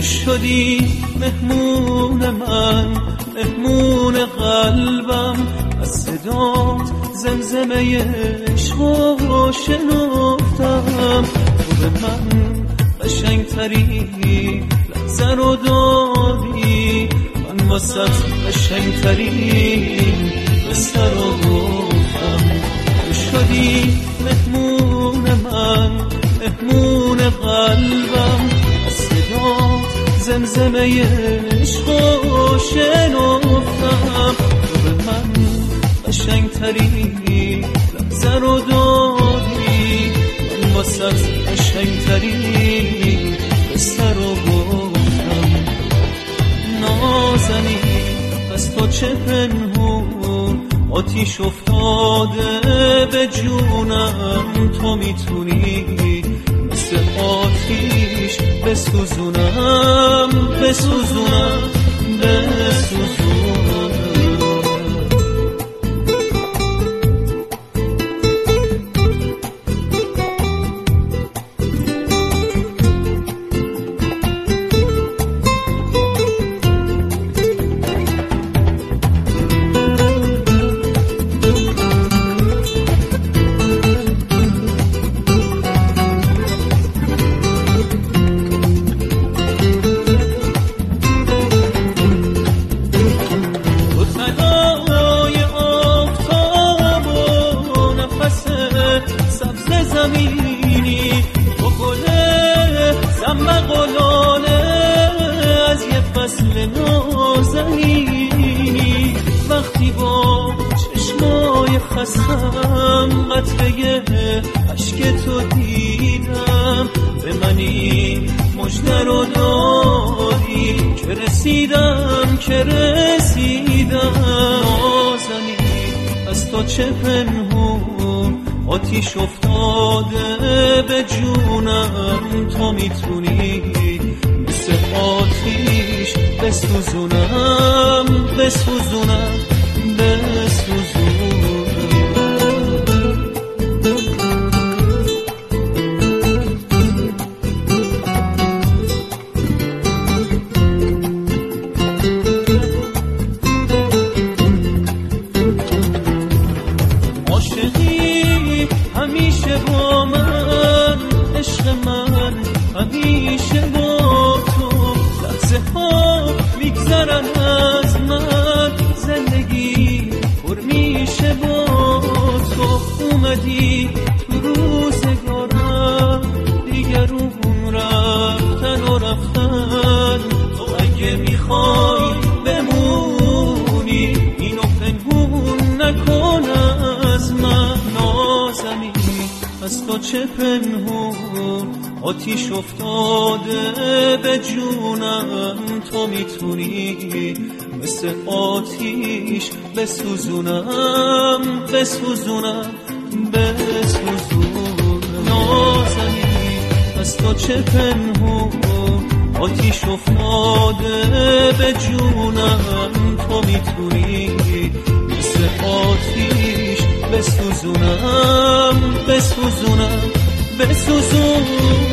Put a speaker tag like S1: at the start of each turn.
S1: شدی مهمون من، مهمون قلبم، از صدات زمزمه عشقو شنفتم. تو به من قشنگترین لحظه رو دادی، من واسه قشنگترین قصه رو گفتم. تو شدی مهمون من، مهمون قلبم، از صدات زمزمه عشقو شنفتم. تو به من قشنگترین لحظه رو دادی، من واسه قشنگترین قصه رو گفتم. نازنی از تو چه پنهون، آتیش افتاده به جونم، تو میتونی مثل آتیش بسوزونم، بسوزونم، بسوزونم. وقتی با چشمای خستم قطره عشق تو دیدم، به منی مژده رو دادی که رسیدم، که رسیدم. نازنی از تو چه پنهون، آتیش افتاده به جونم، تو میتونی مثل آتیش بسوزونم، بسوزونم، بسوزونم. عاشقی همیشه با من، عشق من همیشه با تو، لحظه ها میگذرن از من، زندگی پر میشه با تو. اومدی تو روزگارم، دیگرون رفتن و رفتن، تو اگه میخوای بمونی اینو پنهون نکن از من. نازنی از تو چه پنهون، آتیش افتاده به جونم، تو میتونی مثل آتیش بسوزونم، بسوزونم، بسوزونم. نازنی از تو چه پنهون، آتیش افتاده به جونم، تو میتونی مثل آتیش بسوزونم، بسوزونم، بسوزونم.